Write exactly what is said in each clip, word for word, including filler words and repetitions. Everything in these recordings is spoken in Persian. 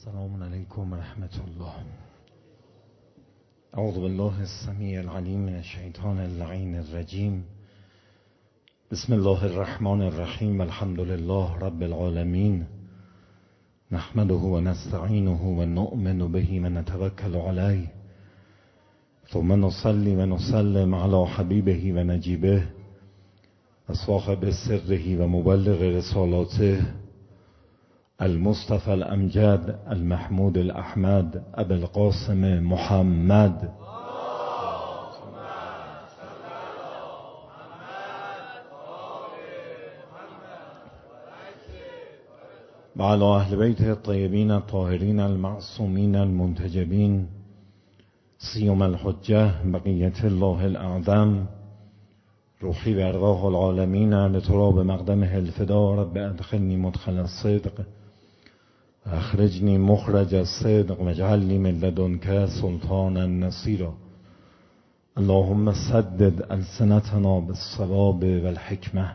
السلام علیکم و رحمت الله. اعوذ بالله السمیع العلیم من الشیطان اللعین الرجیم. بسم الله الرحمن الرحیم. الحمد لله رب العالمین. نحمده و نستعینه و نؤمن به و نتوکل علیه. ثم نصلی و نسلم علی حبیبه و نجیبه و صاحب سره و مبلغ رسالاته المصطفى الامجد المحمود الاحمد ابو القاسم محمد و علی اهل بیت الطیبین الطاهرین المعصومین المنتجبین سیما الحجه بقیة الله الاعظم. روحی و ارواح العالمین لتراب مقدمه الفدا. رب ادخلنی مدخل الصدق و اخرجنی مخرج الصدق واجعلنی من لدنک سلطانا نصیرا. اللهم سدد السنتنا بالصواب والحکمه.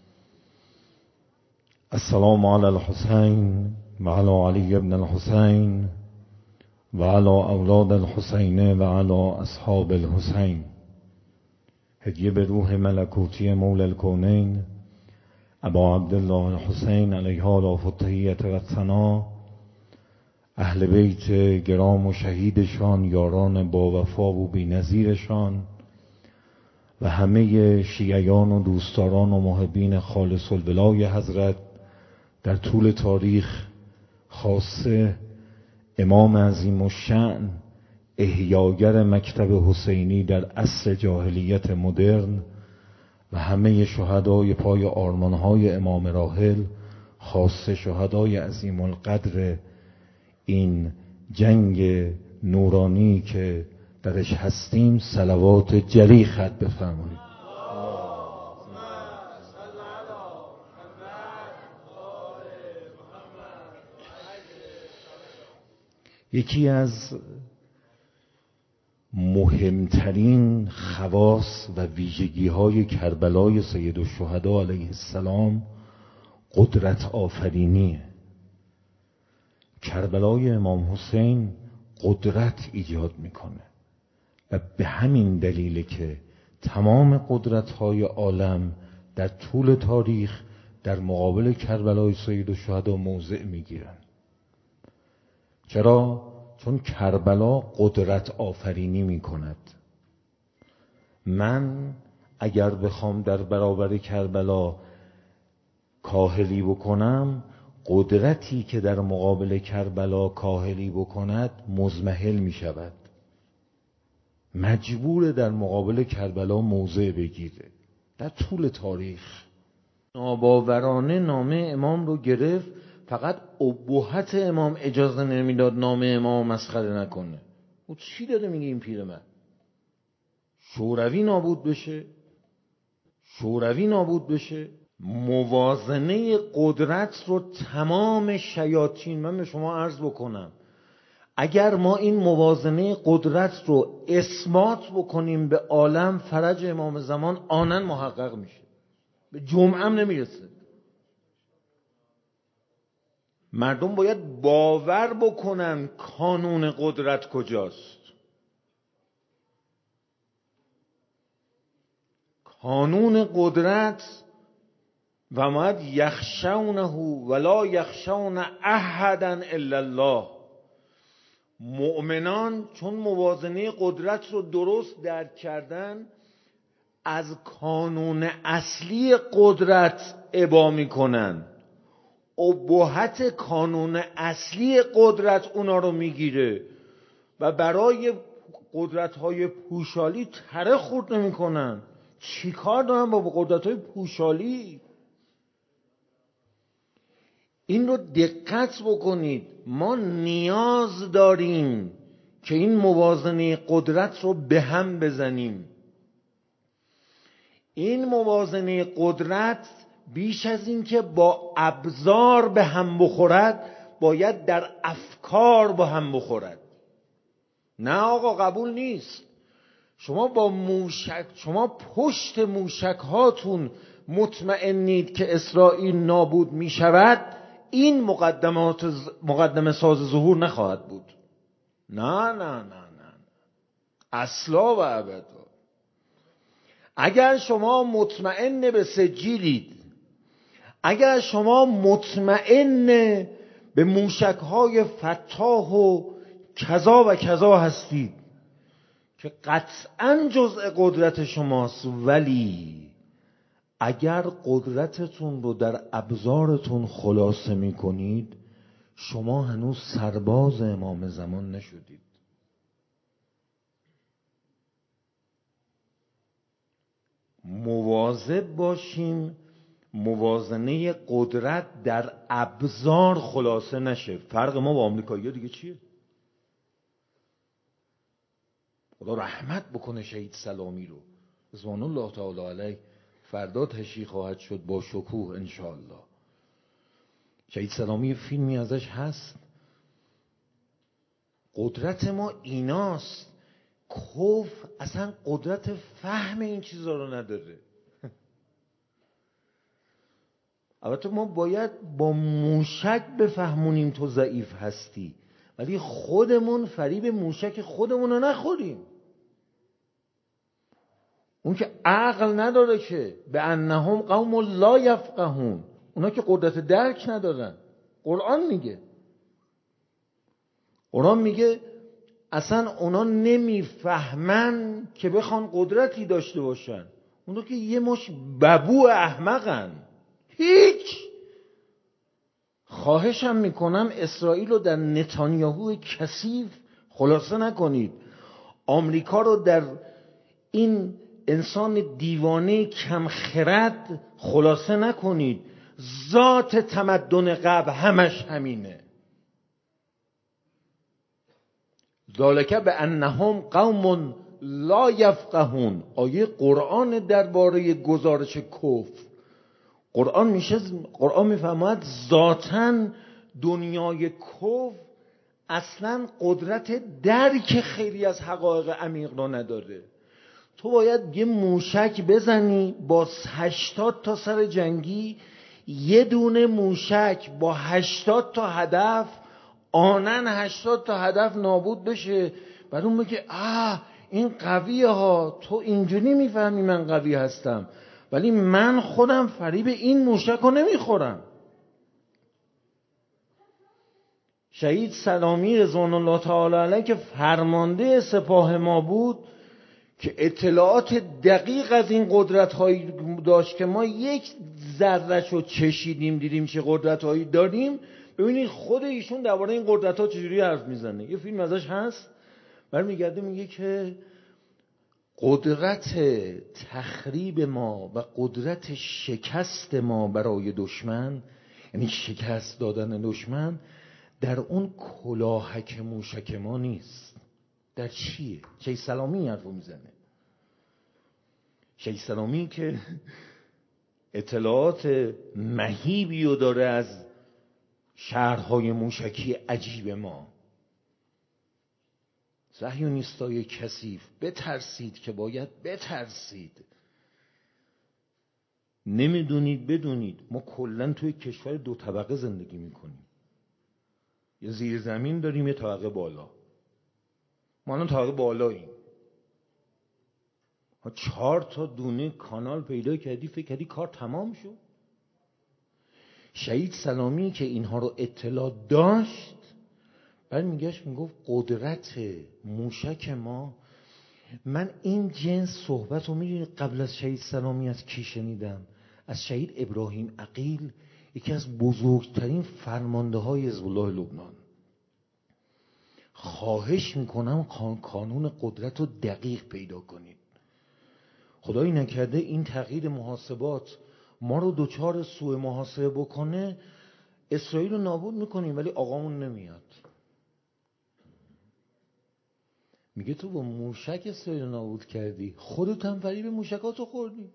السلام علی الحسین و علی علی بن الحسین و علی اولاد الحسین و علی اصحاب الحسین. هدیه به روح ملکوتی مولا الکونین ابا عبدالله الحسین علیه آلاف التحیة و الثنا، اهل بیت گرام و شهیدشان، یاران با وفا و بی نظیرشان و همه شیعیان و دوستداران و محبین خالص الولای حضرت در طول تاریخ، خاصه امام عظیم الشأن احیاگر مکتب حسینی در عصر جاهلیت مدرن و همه شهدای پای آرمانهای امام راحل، خاصه شهدای عظیم القدر این جنگ نورانی که درش هستیم، صلوات جری ختم بفرمایید. یکی از مهمترین خواص و ویژگی های کربلای سید الشهدا علیه السلام قدرت آفرینیه. کربلای امام حسین قدرت ایجاد میکنه و به همین دلیله که تمام قدرت های عالم در طول تاریخ در مقابل کربلای سید الشهدا موضع میگیرن. چرا؟ چون کربلا قدرت آفرینی می کند. من اگر بخوام در برابر کربلا کاهلی بکنم، قدرتی که در مقابل کربلا کاهلی بکند مضمحل می شود، مجبور در مقابل کربلا موضع بگیره. در طول تاریخ ناباورانه نامه امام رو گرفت، فقط ابهت امام اجازه نمیداد نام امام مسخره نکنه. او چی داره میگه این پیرمرد؟ شوروی نابود بشه، شوروی نابود بشه. موازنه قدرت رو تمام شیاطین، من به شما عرض بکنم، اگر ما این موازنه قدرت رو اثبات بکنیم به عالم، فرج امام زمان آنن محقق میشه، به جمعه هم نمیرسه. مردم باید باور بکنن کانون قدرت کجاست. کانون قدرت و مد یخشونه ولا یخشون احدا الا الله. مؤمنان چون موازنه قدرت رو درست درک کردن، از کانون اصلی قدرت ابا میکنن. ابهت کانون اصلی قدرت اونا رو میگیره و برای قدرت‌های پوشالی تره خورد نمی‌کنن. چی کار دارن با قدرت‌های پوشالی؟ این رو دقت بکنید. ما نیاز داریم که این موازنه قدرت رو به هم بزنیم. این موازنه قدرت بیش از این که با ابزار به هم بخورد، باید در افکار با هم بخورد. نه آقا قبول نیست. شما با موشک، شما پشت موشک هاتون مطمئنید که اسرائیل نابود می شود، این مقدمات مقدمه ساز ظهور نخواهد بود. نه نه نه نه اصلا و ابدا. اگر شما مطمئن به سجیلید، اگر شما مطمئن به موشک‌های فتاح و کذا و کذا هستید که قطعاً جزء قدرت شماست، ولی اگر قدرتتون رو در ابزارتون خلاصه می کنید، شما هنوز سرباز امام زمان نشدید. مواظب باشیم موازنه قدرت در ابزار خلاصه نشه. فرق ما با آمریکایی‌ها دیگه چیه؟ خدا رحمت بکنه شهید سلامی رو، رضوان الله تعالی علیه. فردا تشریح خواهد شد با شکوه انشاءالله. شهید سلامی فیلمی ازش هست. قدرت ما ایناست. کفر اصلا قدرت فهم این چیزا رو نداره. البته ما باید با موشک بفهمونیم تو ضعیف هستی، ولی خودمون فریب موشک خودمون رو نخوریم. اون که عقل نداره که به انهم قوم لا یفقهون، اونا که قدرت درک ندارن. قرآن میگه قرآن میگه اصلا اونا نمیفهمن که بخوان قدرتی داشته باشن. اونا که یه مش ببو احمقن. هیچ. خواهشم میکنم اسرائیل رو در نتانیاهو کثیف خلاصه نکنید. آمریکا رو در این انسان دیوانه کم خرد خلاصه نکنید. ذات تمدن قبل همش همینه. ذالک به انهم قوم لا یفقهون. آیه قرآن درباره گزارش کفر. قرآن میشه قرآن میفهمد ذاتاً دنیای کفر اصلاً قدرت درک خیلی از حقایق عمیق رو نداره. تو باید یه موشک بزنی با هشتاد تا سر جنگی، یه دونه موشک با هشتاد تا هدف، آنن هشتاد تا هدف نابود بشه، بعد اون بگه آه این قویه ها. تو اینجوری میفهمی من قوی هستم، ولی من خودم فریب این موشک رو نمیخورم. شهید سلامی رضوان الله تعالی علیه که فرمانده سپاه ما بود، که اطلاعات دقیق از این قدرت هایی داشت که ما یک ذره‌شو چشیدیم دیدیم چه قدرت هایی داریم. ببینید خود ایشون درباره این قدرت ها چجوری حرف میزنه. یه فیلم ازش هست، برمیگرده میگه که قدرت تخریب ما و قدرت شکست ما برای دشمن، یعنی شکست دادن دشمن، در اون کلاهک موشک ما نیست. در چیه؟ شهید سلامی حرفو میزنه. شهید سلامی که اطلاعات مهیبی رو داره از شهرهای موشکی عجیب ما. صهیونیستای کثیف، بترسید که باید بترسید. نمیدونید بدونید ما کلن توی کشور دو طبقه زندگی میکنیم. یه زیر زمین داریم، یه طبقه بالا. ما الان طبقه بالاییم. چهار تا دونه کانال پیدا کردی، فکر کردی کار تمام شد. شهید سلامی که اینها رو اطلاع داشت، بعد میگشت میگفت قدرت موشک ما. من این جنس صحبت رو میدونی قبل از شهید سلامی از کی شنیدم؟ از شهید ابراهیم عقیل، یکی از بزرگترین فرمانده های حزب الله لبنان. خواهش میکنم قانون قدرت رو دقیق پیدا کنید. خدایی نکرده این تغییر محاسبات ما رو دوچار سوء محاسبه بکنه، اسرائیل رو نابود میکنیم ولی آقامون نمیاد. میگه تو با موشک اسرائیل رو نابود کردی، خودت هم فریب موشکاتو خوردی.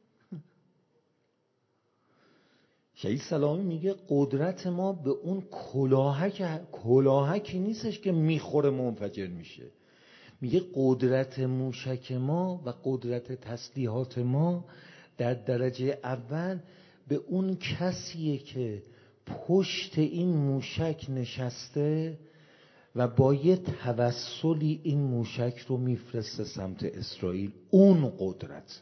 شهید سلامی میگه قدرت ما به اون کلاهک کلاهکی نیستش که میخوره منفجر میشه. میگه قدرت موشک ما و قدرت تسلیحات ما در درجه اول به اون کسیه که پشت این موشک نشسته و با یه توسلی این موشک رو میفرسته سمت اسرائیل. اون قدرت.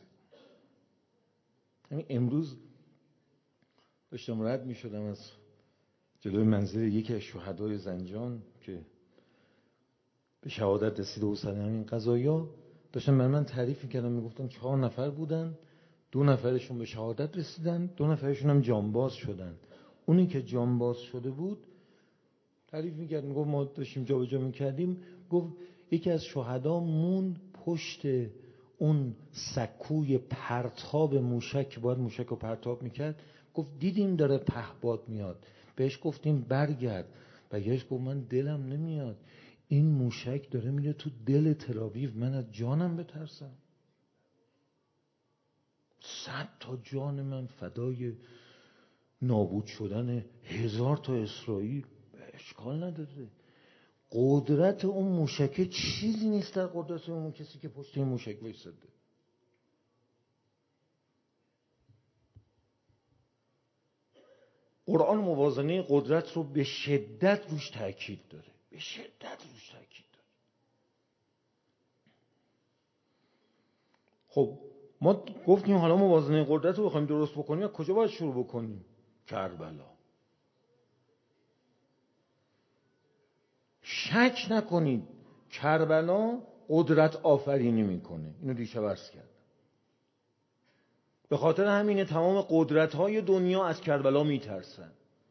همین امروز داشتم رد میشدم از جلوی منزل یکی از شهدای زنجان که به شهادت رسیده و سر همین قضایا، داشتم من من تعریف میکردم، میگفتن چهار نفر بودن، دو نفرشون به شهادت رسیدن، دو نفرشون هم جانباز شدن. اونی که جانباز شده بود تعریف میکرد، میگفت ما داشتیم جا به جا میکردیم، گفت یکی از شهدا موند پشت اون سکوی پرتاب موشک، باید موشک رو پرتاب میکرد، گفت دیدیم داره پهپاد میاد، بهش گفتیم برگرد، برگشت گفت من دلم نمیاد، این موشک داره میره تو دل تل‌آویو، من از جانم بترسم، صد تا جان من فدای نابود شدن هزار تا اسرائیل. اشکال نداره، قدرت اون موشک چیزی نیست در قدرت اون کسی که پشت این موشک وایساده. قرآن موازنه قدرت رو به شدت روش تاکید داره، به شدت روش تاکید داره. خب ما گفتیم حالا موازنه قدرت رو بخوایم درست بکنیم، از کجا باید شروع بکنیم؟ کربلا. شک نکنید کربلا قدرت آفرینی میکنه، اینو دیشب عرض کردم. به خاطر همینه تمام قدرت‌های دنیا از کربلا میترسن.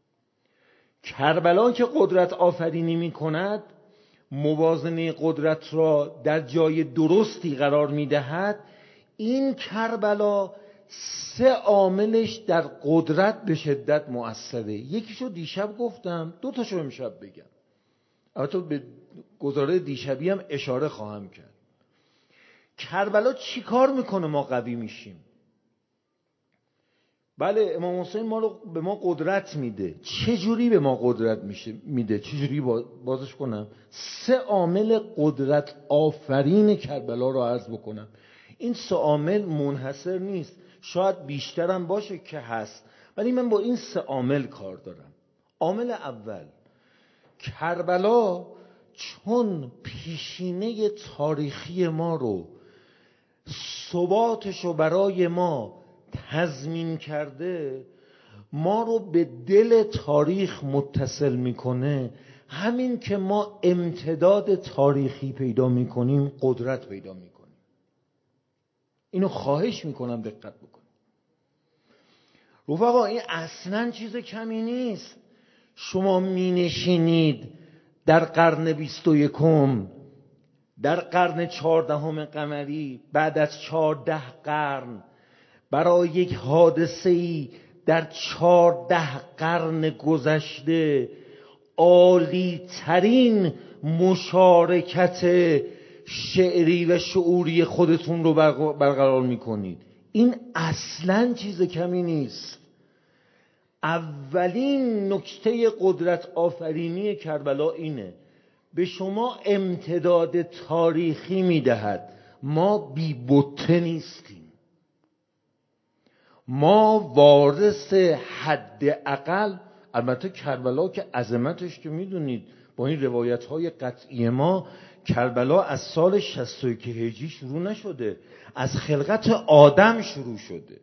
کربلا که قدرت آفرینی میکند، موازنه قدرت را در جای درستی قرار میدهد. این کربلا سه عاملش در قدرت به شدت مؤثره. یکیشو دیشب گفتم، دو تاشو امشب بگم. البته به گزاره دیشبی هم اشاره خواهم کرد. کربلا چی کار میکنه ما قوی میشیم؟ بله امام حسین ما رو به ما قدرت میده. چه جوری به ما قدرت میشه میده؟ چه جوری بازش کنم؟ سه عامل قدرت آفرین کربلا رو عرض بکنم. این سه عامل منحصر نیست، شاید بیشتر هم باشه که هست، ولی من با این سه عامل کار دارم. عامل اول، کربلا چون پیشینه تاریخی ما رو، ثباتش رو برای ما تضمین کرده، ما رو به دل تاریخ متصل میکنه. همین که ما امتداد تاریخی پیدا میکنیم، قدرت پیدا میکنیم. اینو خواهش میکنم دقت بکنیم رفقا، این اصلا چیز کمی نیست. شما مینشینید در قرن بیست و یکم، در قرن چهاردهم قمری، بعد از چهارده قرن برای یک حادثه‌ای در چهارده قرن گذشته عالی ترین مشارکت شعری و شعوری خودتون رو برقرار میکنید. این اصلاً چیز کمی نیست. اولین نکته قدرت آفرینی کربلا اینه، به شما امتداد تاریخی میدهد. ما بی بته نیستیم، ما وارث حداقل، البته کربلا که عظمتش که میدونید با این روایت های قطعی ما، کربلا از سال شصت و یک هجری شروع نشده، از خلقت آدم شروع شده.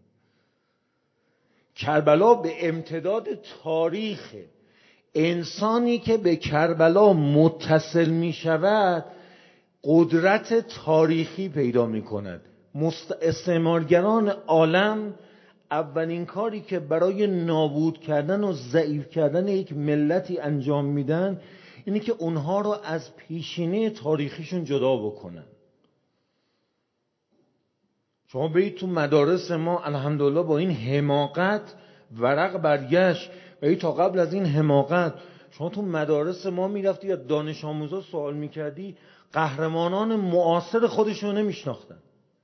کربلا به امتداد تاریخ انسانی که به کربلا متصل می شود قدرت تاریخی پیدا می کند. استعمارگران عالم اولین کاری که برای نابود کردن و ضعیف کردن یک ملتی انجام میدن اینه که اونها رو از پیشینه تاریخیشون جدا بکنن. شما برید تو مدارس ما الحمدلله با این حماقت ورق برگشت، و تا قبل از این حماقت شما تو مدارس ما میرفتی یا دانش آموزا سوال میکردی، قهرمانان معاصر خودشون نمیشناختن.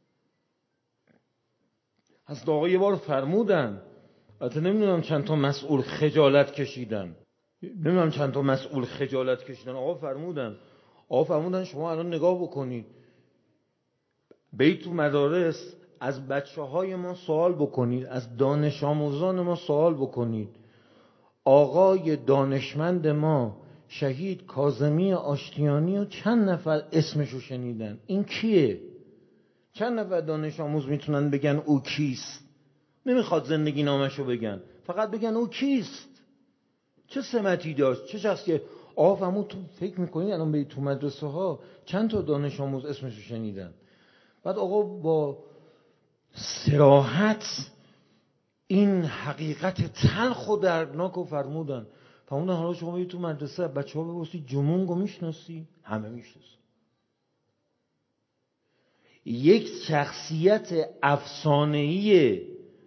از آقا یه بار فرمودن، البته نمیدونم چند تا مسئول خجالت کشیدن، نمیدونم چند تا مسئول خجالت کشیدن. آقا فرمودن آقا فرمودن شما الان نگاه بکنید، برید تو مدارس از بچه های ما سوال بکنید، از دانش آموزان ما سوال بکنید، آقای دانشمند ما شهید کاظمی آشتیانی و چند نفر اسمشو شنیدن؟ این کیه؟ چند نفر دانش آموز میتونن بگن او کیست؟ نمیخواد زندگی نامشو بگن، فقط بگن او کیست، چه سمتی داشت، چه شخصیت. آقا فرمود تو فکر میکنی الان به تو مدرسه ها چند تا دانش آموز اسمشو شنیدن؟ بعد آقا با صراحت این حقیقت تلخ و دردناک رو فرمودن. فرمودن حالا شما بید تو مدرسه بچه ها بپرسی جمونگو میشناسی؟ همه میشناسن. یک شخصیت افسانه‌ای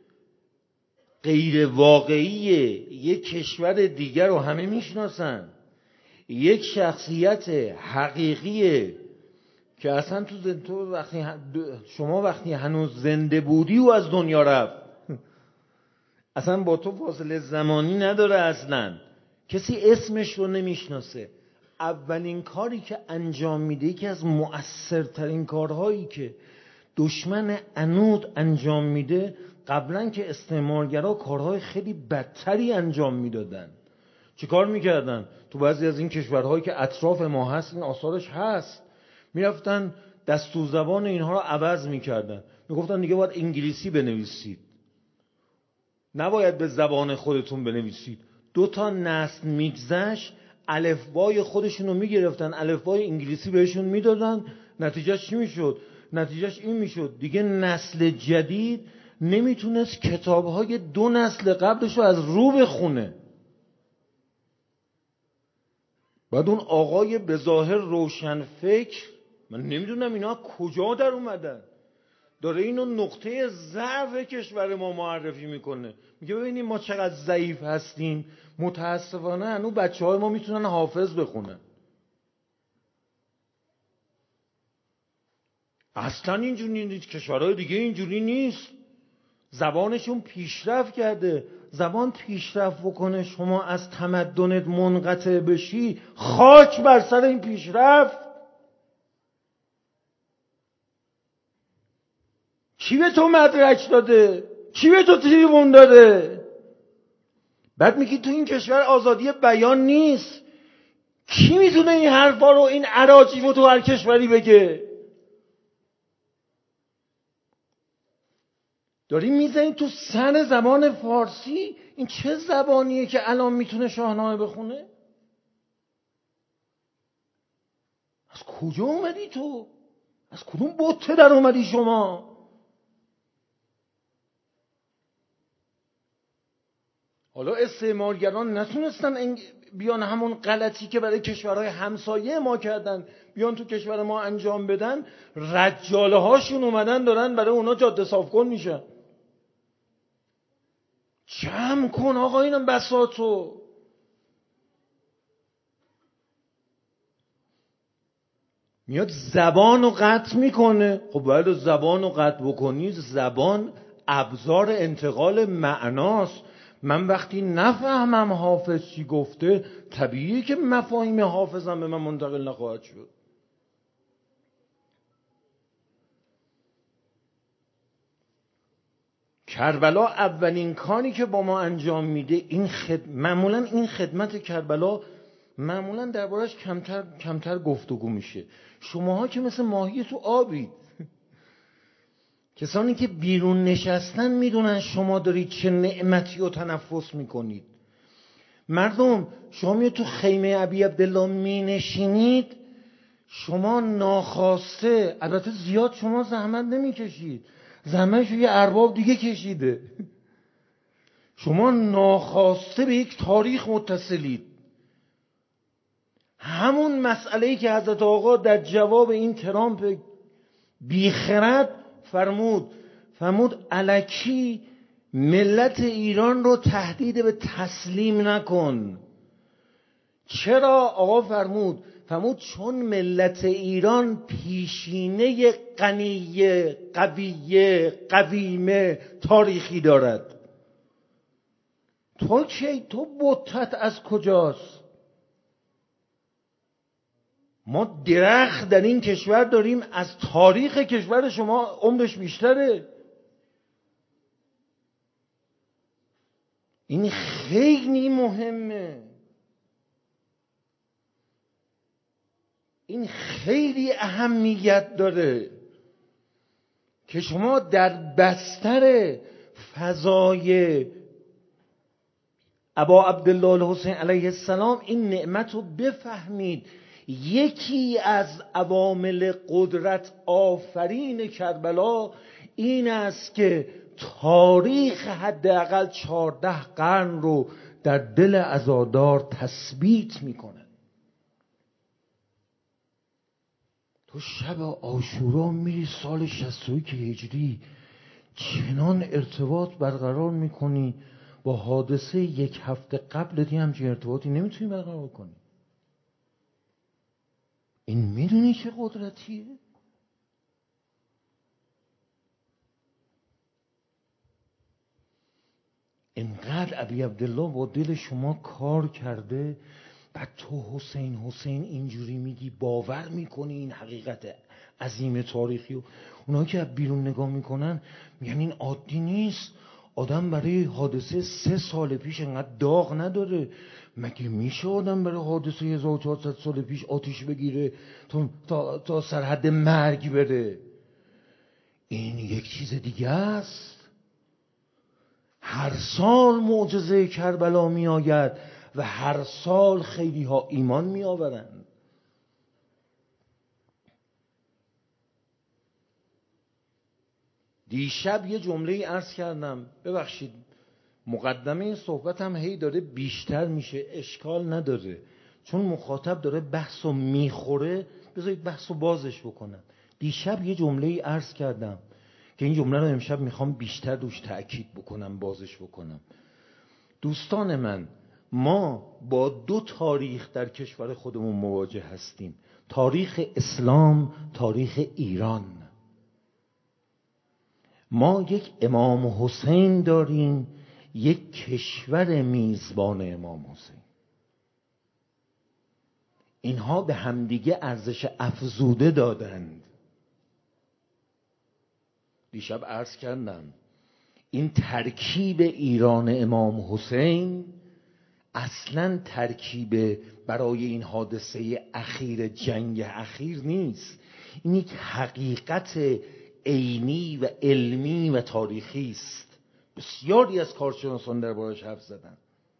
غیر واقعی یک کشور دیگر رو همه میشناسن. یک شخصیت حقیقیه که اصلا تو, تو وقتی شما وقتی هنوز زنده بودی و از دنیا رفت، اصلا با تو فاصله زمانی نداره، اصلا کسی اسمش رو نمیشناسه. اولین کاری که انجام میده، یکی از مؤثرترین کارهایی که دشمن عنود انجام میده، قبلا که استعمارگرا کارهای خیلی بدتری انجام میدادن. چه کار میکردن؟ تو بعضی از این کشورهایی که اطراف ما هست این آثارش هست، میرفتن دستور زبان اینها رو عوض میکردن، میگفتن دیگه باید انگلیسی بنویسید، نباید به زبان خودتون بنویسید. دو تا نسل میگذشت الفبای خودشون رو میگرفتن، الفبای انگلیسی بهشون میدادن. نتیجهش چی میشد؟ نتیجهش این میشد دیگه نسل جدید نمیتونست کتابهای دو نسل قبلش رو از رو بخونه. بعد اون آقای به ظاهر روشن فکر، من نمیدونم اینا کجا در اومدن، داره اینو نقطه ضعف کشور ما معرفی میکنه. میگه ببینیم ما چقدر ضعیف هستیم، متاسفانه هنوز بچه های ما میتونن حافظ بخونن. اصلا اینجوری نیست، کشورهای دیگه اینجوری نیست، زبانشون پیشرفت کرده. زبان پیشرفت بکنه شما از تمدنت منقطع بشی، خاک بر سر این پیشرفت. کی به تو مدرک داده؟ کی به تو تریبون داده؟ بعد میگی تو این کشور آزادی بیان نیست. کی میتونه این حرفا رو، این اراجیف رو تو هر کشوری بگه؟ داری میزنی تو سر زبان فارسی. این چه زبانیه که الان میتونه شاهنامه بخونه؟ از کجا اومدی تو؟ از کدوم بوته در اومدی شما؟ حالا استعمارگران نتونستن بیان همون غلطی که برای کشورهای همسایه ما کردن بیان تو کشور ما انجام بدن. رجاله هاشون اومدن دارن برای اونا جاده صاف کن میشن. جمع کن آقا اینم بساطو. میاد زبان رو قطع میکنه. خب باید زبان رو قطع بکنی. زبان ابزار انتقال معناست. من وقتی نفهمم حافظ چی گفته، طبیعیه که مفاهیم حافظم به من منتقل نخواهد شد. کربلا اولین کاری که با ما انجام میده این خد... معمولا این خدمت کربلا معمولا دربارش کمتر کمتر گفتگو میشه. شماها که مثل ماهی تو آبید. کسانی که بیرون نشستن میدونن شما دارید چه نعمتی رو تنفس میکنید. مردم شما میاد تو خیمه ابی عبدالله مینشینید، شما ناخواسته، البته زیاد شما زحمت نمیکشید، زحمتشو یه ارباب دیگه کشیده، شما ناخواسته به یک تاریخ متصلید. همون مسئله‌ای که حضرت آقا در جواب این ترامپ بیخرد فرمود فرمود الکی ملت ایران رو تهدید به تسلیم نکن. چرا آقا فرمود؟ فرمود چون ملت ایران پیشینه غنی قوی قویم تاریخی دارد. تو چه؟ تو بتت از کجاست؟ ما درخت در این کشور داریم از تاریخ کشور شما عمرش بیشتره. این خیلی مهمه، این خیلی اهمیت داره که شما در بستر فضای ابا عبدالله الحسین علیه السلام این نعمت رو بفهمید. یکی از عوامل قدرت آفرین کربلا این است که تاریخ حداقل چهارده قرن رو در دل عزادار تثبیت میکنه. تو شب عاشورا میری سال شصت و یک هجری چنان ارتباط برقرار میکنی با حادثه یک هفته قبل دی همچین ارتباطی نمیتونی برقرار کنی. این میدونی چه قدرتیه؟ اینقدر ابی عبدالله با دل شما کار کرده، بعد تو حسین حسین اینجوری میگی، باور میکنی این حقیقت عظیم تاریخی و اونایی که بیرون نگاه میکنن میگن این عادی نیست، آدم برای حادثه سه سال پیش انقدر داغ نداره. مگه میشه آدم برای حادثه هزار و چهارصد سال پیش آتیش بگیره تا, تا, تا سرحد مرگ بره؟ این یک چیز دیگه است. هر سال معجزه کربلا می آید و هر سال خیلی ها ایمان می آورند. دیشب یه جمله عرض کردم، ببخشید مقدمه این صحبت هم هی داره بیشتر میشه، اشکال نداره، چون مخاطب داره بحث رو میخوره، بذارید بحث رو بازش بکنم. دیشب یه جمله عرض کردم که این جمله رو امشب میخوام بیشتر روش تأکید بکنم، بازش بکنم. دوستان من، ما با دو تاریخ در کشور خودمون مواجه هستیم، تاریخ اسلام، تاریخ ایران. ما یک امام حسین داریم، یک کشور میزبان امام حسین. اینها به همدیگه ارزش افزوده دادند. دیشب عرض کردم این ترکیب ایران امام حسین اصلا ترکیب برای این حادثه اخیر، جنگ اخیر نیست. این یک حقیقت عینی و علمی و تاریخی است. بسیاری از کارشناسان دربارش حرف زدن.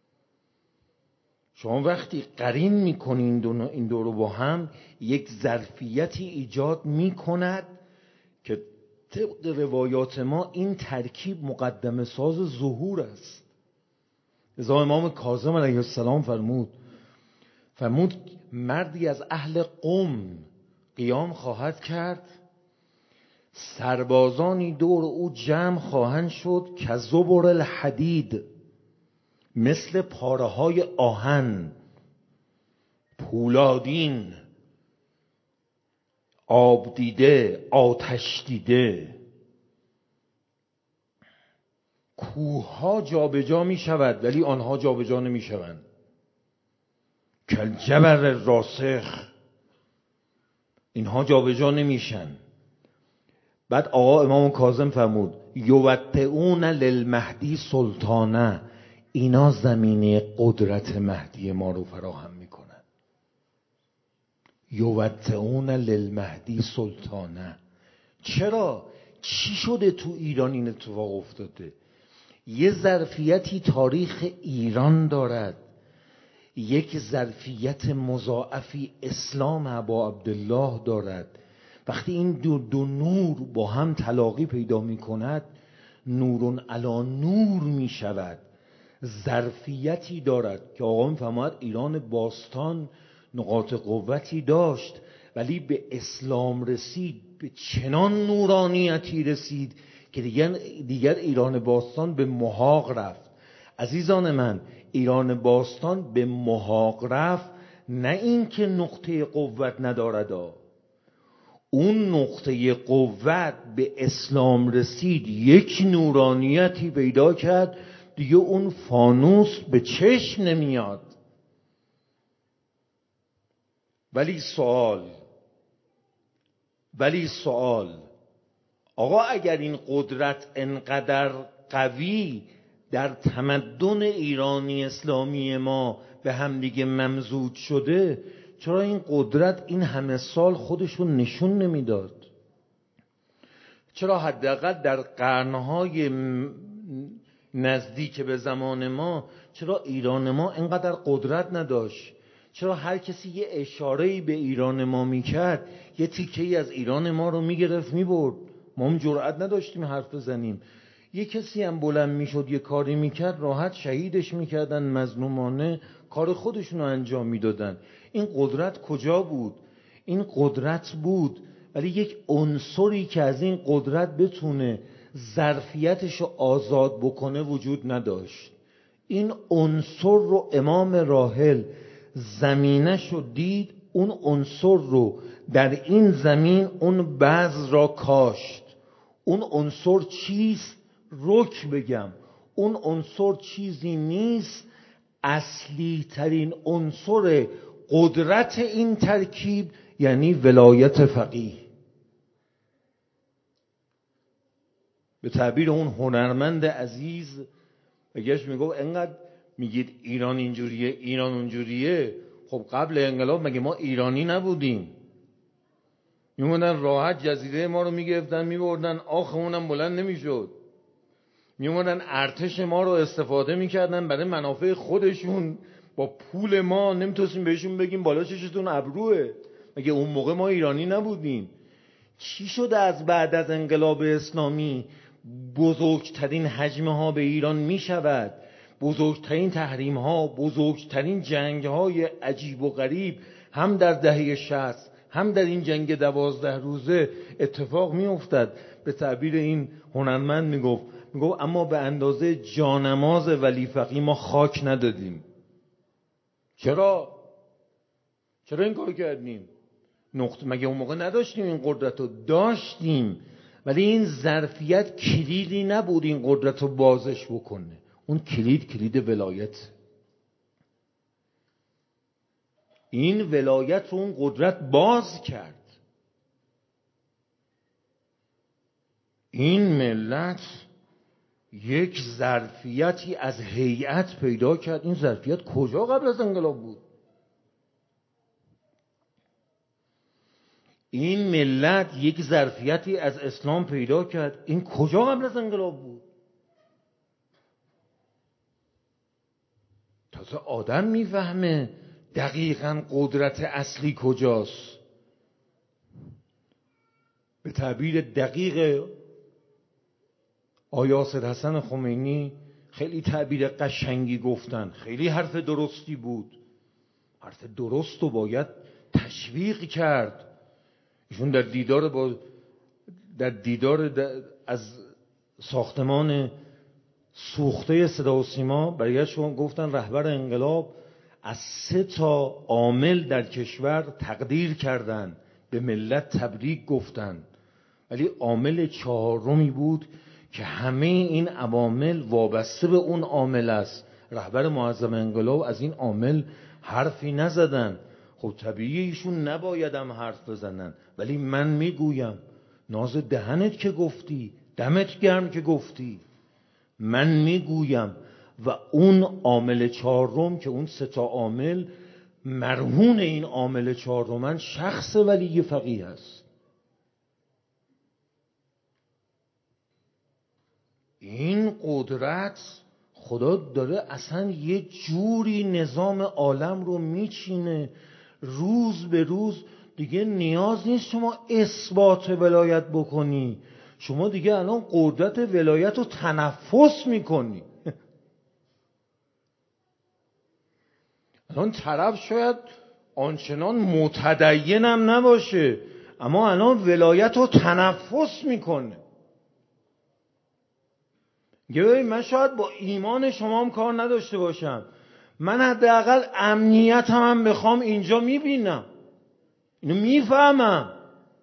شما وقتی قرین میکنین این دو رو با هم، یک ظرفیتی ایجاد میکند که طبق روایات ما این ترکیب مقدمه ساز ظهور است. لذا امام کاظم علیه السلام فرمود فرمود مردی از اهل قم قیام خواهد کرد، سربازانی دور او جمع خواهند شد که زبر الحدید، مثل پاره های آهن، پولادین، آب دیده، آتش دیده. کوه ها جا به جا می شود ولی آنها جا به جا نمی شوند. کالجبل راسخ، اینها جا به جا نمیشن. بعد آقا امام کاظم فرمود یوطئون للمهدی سلطانه، اینا زمینه قدرت مهدی ما رو فراهم میکنن. یوطئون للمهدی سلطانه. چرا؟ چی شده تو ایران این اتفاق افتاده؟ یه ظرفیتی تاریخ ایران دارد، یک ظرفیت مضاعفی اسلام ابا عبدالله دارد. وقتی این دو, دو نور با هم تلاقی پیدا می کند، نورون علا نور می شود. ظرفیتی دارد که آقا می‌فرماید ایران باستان نقاط قوتی داشت، ولی به اسلام رسید، به چنان نورانیتی رسید که دیگر, دیگر ایران باستان به محاق رفت. عزیزان من، ایران باستان به محاق رفت، نه این که نقطه قوت ندارد، اون نقطه قوت به اسلام رسید، یک نورانیتی پیدا کرد، دیگه اون فانوس به چشم نمیاد. ولی سوال ولی سوال آقا اگر این قدرت انقدر قوی در تمدن ایرانی اسلامی ما به همدیگه ممزوج شده، چرا این قدرت این همه سال خودشون نشون نمیداد؟ چرا حداقل در قرنهای نزدیک به زمان ما چرا ایران ما اینقدر قدرت نداشت؟ چرا هر کسی یه اشاره‌ای به ایران ما میکرد یه تیکه‌ای از ایران ما رو میگرفت میبرد؟ ما هم جرئت نداشتیم حرف بزنیم. یه کسی هم بلند میشد یه کاری میکرد راحت شهیدش میکردن، مظلومانه کار خودشون رو انجام میدادن. این قدرت کجا بود؟ این قدرت بود، ولی یک عنصری که از این قدرت بتونه ظرفیتش رو آزاد بکنه وجود نداشت. این عنصر رو امام راحل زمینش رو دید، اون عنصر رو در این زمین اون بذر را کاشت. اون عنصر چیست؟ رک بگم، اون عنصر چیزی نیست، اصلی ترین عنصر قدرت این ترکیب یعنی ولایت فقیه. به تعبیر اون هنرمند عزیز بگش میگو انقدر میگید ایران اینجوریه ایران اونجوریه، خب قبل انقلاب مگه ما ایرانی نبودیم؟ میومدن راحت جزیره ما رو میگرفتن میبردن، آخمونم بلند نمیشد. میومدن ارتش ما رو استفاده میکردن برای منافع خودشون، با پول ما نمیتونستیم بهشون بگیم بالا چشتون ابروه. مگه اون موقع ما ایرانی نبودیم؟ چی شده از بعد از انقلاب اسلامی بزرگترین هجمه ها به ایران میشود، بزرگترین تحریم ها، بزرگترین جنگ های عجیب و غریب هم در دهه شصت هم در این جنگ دوازده روزه اتفاق می افتد؟ به تعبیر این هنرمند میگفت میگفت اما به اندازه جانماز ولی فقیه ما خاک ندادیم. چرا؟ چرا این کار کردیم؟ نقطه مگه اون موقع نداشتیم؟ این قدرت رو داشتیم، ولی این ظرفیت کلیدی نبود این قدرت رو بازش بکنه. اون کلید کلید ولایت. این ولایت رو اون قدرت باز کرد. این ملت یک ظرفیتی از هیئت پیدا کرد. این ظرفیت کجا قبل از انقلاب بود؟ این ملت یک ظرفیتی از اسلام پیدا کرد. این کجا قبل از انقلاب بود؟ تازه آدم میفهمه دقیقاً قدرت اصلی کجاست. به تعبیر دقیق آیا سیدحسن خمینی خیلی تعبیر قشنگی گفتن، خیلی حرف درستی بود. حرف درست رو باید تشویق کرد. ایشون در دیدار با در دیدار در از ساختمان سوخته صدا و سیما برگشتن گفتن رهبر انقلاب از سه تا عامل در کشور تقدیر کردند، به ملت تبریک گفتند، ولی عامل چهارمی بود که همه این عوامل وابسته به اون عامل است. رهبر معظم انقلاب از این عامل حرفی نزدن. خب طبیعیه ایشون نبایدم حرف بزنن، ولی من میگویم ناز دهنت که گفتی، دمت گرم که گفتی. من میگویم و اون عامل چهارم که اون سه تا عامل مرهون این عامل چهارم شخص ولی فقیه است. این قدرت خدا داره اصلا یه جوری نظام عالم رو میچینه، روز به روز دیگه نیاز نیست شما اثبات ولایت بکنی، شما دیگه الان قدرت ولایت رو تنفس میکنی. الان طرف شاید آنچنان متدینم نباشه، اما الان ولایت رو تنفس میکنه. گویا من شاید با ایمان شما هم کار نداشته باشم، من حداقل امنیتم هم بخوام اینجا میبینم، اینو میفهمم.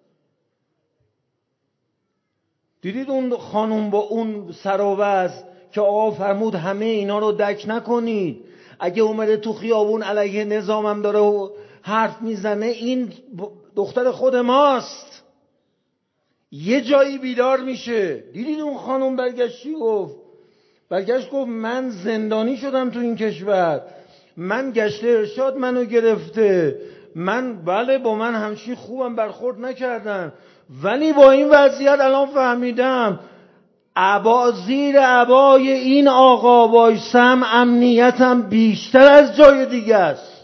دیدید اون خانم با اون سراوز که آقا فرمود همه اینا رو دک نکنید، اگه اومده تو خیابون علیه نظامم داره و حرف میزنه این دختر خود ماست، یه جایی بیدار میشه. دیدید اون خانم برگشتی گفت برگشت گفت من زندانی شدم تو این کشور، من گشت ارشاد منو گرفته، من بله با من همچین خوبم برخورد نکردن، ولی با این وضعیت الان فهمیدم عبا زیر عبای این آقا وایسم امنیتم بیشتر از جای دیگه است.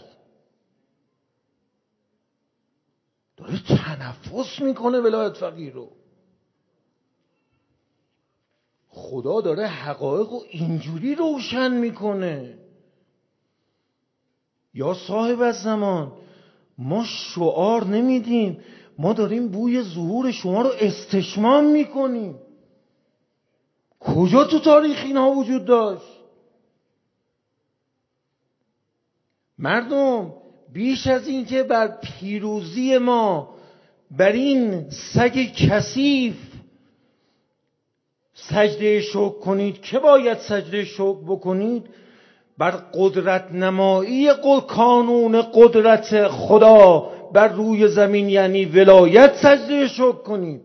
داره تنفس میکنه ولایت فقیه رو. خدا داره حقایق رو اینجوری روشن میکنه. یا صاحب الزمان، ما شعار نمیدیم، ما داریم بوی ظهور شما رو استشمام میکنیم. کجا تو تاریخ اینها وجود داشت؟ مردم بیش از این که بر پیروزی ما بر این سگ کثیف سجده شکر کنید که باید سجده شکر بکنید، بر قدرت نمایی کانون قدرت خدا بر روی زمین یعنی ولایت سجده شکر کنید.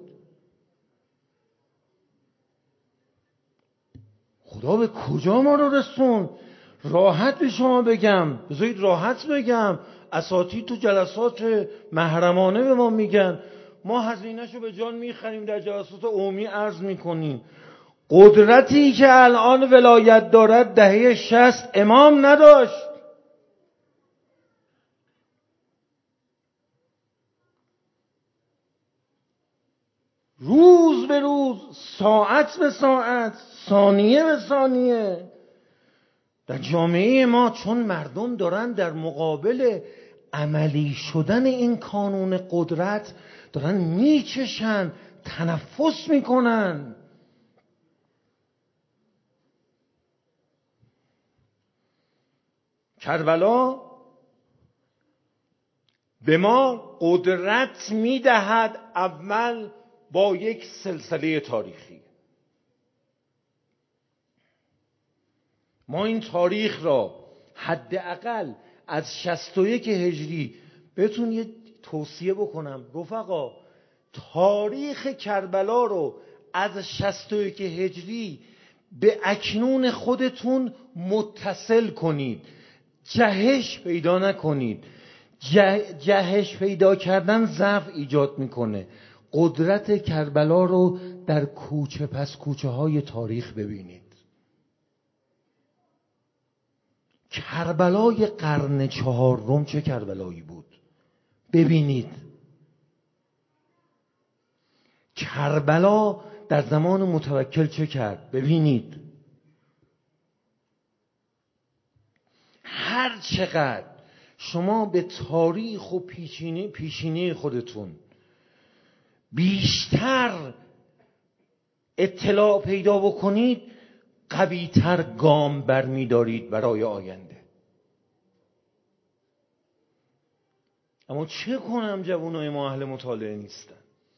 خدا به کجا ما رو رسون؟ راحت به شما بگم، بذارید راحت بگم، اساتید تو جلسات محرمانه به ما میگن، ما هزینه‌شو به جان میخریم، در جلسات عمومی عرض میکنیم. قدرتی که الان ولایت دارد دهه شصت امام نداشت. روز به روز، ساعت به ساعت، ثانیه به ثانیه در جامعه ما، چون مردم دارن در مقابل عملی شدن این کانون قدرت دارن میچشن، تنفس میکنن. کربلا به ما قدرت میدهد، اول با یک سلسله تاریخی. ما این تاریخ را حداقل از شصت و یک هجری بهتون یه توصیه بکنم رفقا، تاریخ کربلا رو از شصت و یک هجری به اکنون خودتون متصل کنید، جهش پیدا نکنید. جهش پیدا کردن ضعف ایجاد میکنه. قدرت کربلا رو در کوچه پس کوچه های تاریخ ببینید. کربلای قرن چهارم چه کربلایی بود؟ ببینید. کربلا در زمان متوکل چه کرد؟ ببینید. هر چقدر شما به تاریخ و پیشینه پیشینه خودتون بیشتر اطلاع پیدا بکنید، قوی‌تر گام برمی‌دارید برای آینده. اما چه کنم جوانای ما اهل مطالعه نیستن.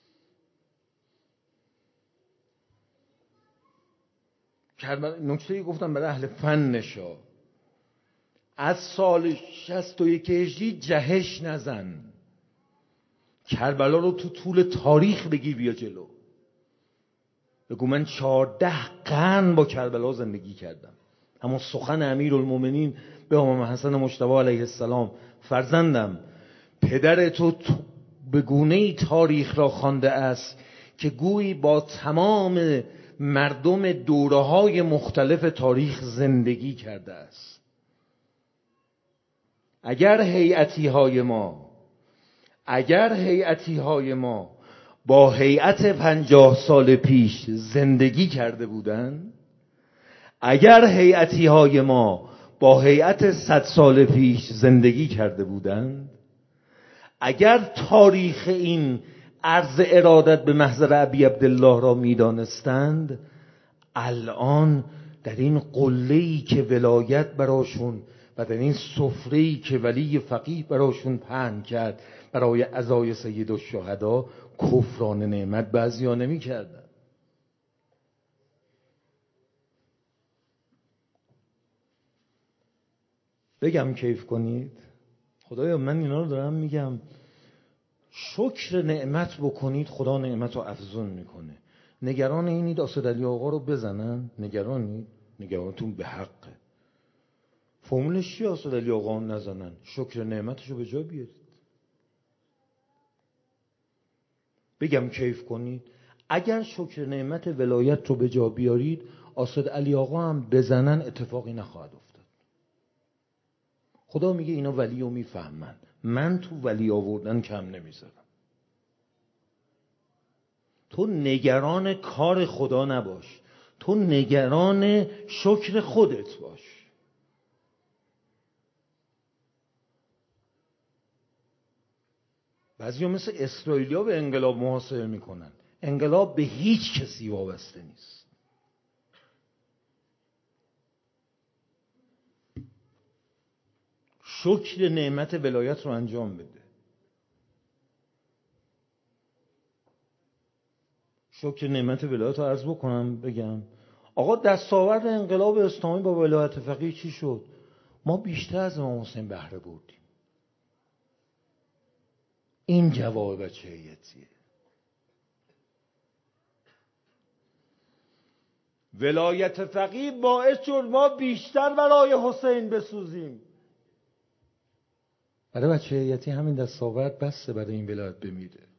نکته‌ای گفتم برای اهل فن نشا. از سال شصت و یک هجری جهش نزن، کربلا رو تو طول تاریخ بگیر بیا جلو. بگو من چهارده قرن با کربلا زندگی کردم. اما سخن امیرالمومنین به امام حسن مجتبی علیه السلام، فرزندم پدر تو به گونه‌ای تاریخ را خوانده است که گویی با تمام مردم دوره‌های مختلف تاریخ زندگی کرده است. اگر هیئتی‌های ما اگر هیئتی‌های ما با هیئت پنجاه سال پیش زندگی کرده بودند، اگر هیئتی‌های ما با هیئت صد سال پیش زندگی کرده بودند، اگر تاریخ این عرض ارادت به محضر ابی عبدالله را میدانستند، الان در این قله‌ای که ولایت براشون و در این سفره‌ای که ولی فقیه براشون پهن کرد برای عزای سید الشهدا، کفران نعمت بعضیا نمی کردن. بگم کیف کنید؟ خدایا من اینا رو دارم میگم، شکر نعمت بکنید، خدا نعمت رو افزون میکنه. نگران اینید آسد علی آقا رو بزنن؟ نگرانید؟ نگاهتون به حقه. فرمولش چی هست ولی آقا نزنن؟ شکر نعمتشو به جا بیارید. بگم کیف کنید. اگر شکر نعمت ولایت رو به جا بیارید، آسد علی آقا هم بزنن اتفاقی نخواهد افتاد. خدا میگه اینا ولی رو میفهمن، من تو ولی آوردن کم نمیذارم. تو نگران کار خدا نباش، تو نگران شکر خودت باش. بعضی ها مثل اسرائیلیا به انقلاب محاسبه میکنن. انقلاب به هیچ کسی وابسته نیست. شکر نعمت ولایت رو انجام بده. شکر نعمت ولایت رو عرض بکنم بگم آقا دستاورد انقلاب اسلامی با ولایت فقیه چی شد؟ ما بیشتر از امام حسین بهره بردیم. این جواب بچه هیئتیه. ولایت فقیه باعث شد ما بیشتر برای حسین بسوزیم. برای بچه هیئتی همین دستاورد بسته برای این ولایت بمیره.